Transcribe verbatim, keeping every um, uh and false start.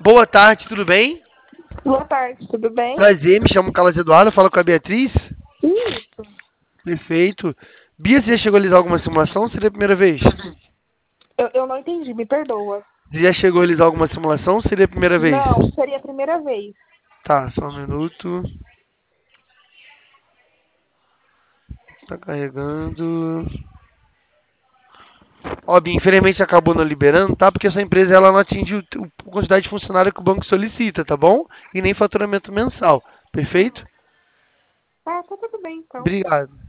Boa tarde, tudo bem? Boa tarde, tudo bem? Prazer, me chamo Carlos Eduardo, falo com a Beatriz. Isso. Perfeito. Bia, você já chegou a realizar alguma simulação ou seria a primeira vez? Eu, eu não entendi, me perdoa. Você já chegou a realizar alguma simulação ou seria a primeira vez? Não, seria a primeira vez. Tá, só um minuto. Tá carregando. Ó, Bia, infelizmente acabou não liberando, tá? Porque essa empresa ela não atinge o, o- a quantidade de funcionário que o banco solicita, tá bom? E nem faturamento mensal. Perfeito? Ah, tá tudo bem então. Obrigado.